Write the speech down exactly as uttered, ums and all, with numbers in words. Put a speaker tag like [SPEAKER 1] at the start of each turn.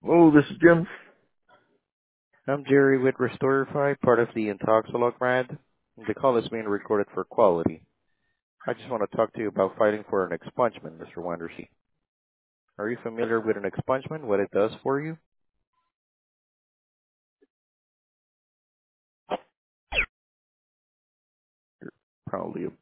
[SPEAKER 1] Oh, this is Jim.
[SPEAKER 2] I'm Jerry with Restorify, part of the Intoxilog brand. The call is being recorded for quality. I just want to talk to you about fighting for an expungement, Mister Wandersea. Are you familiar with an expungement, what it does for you? Probably a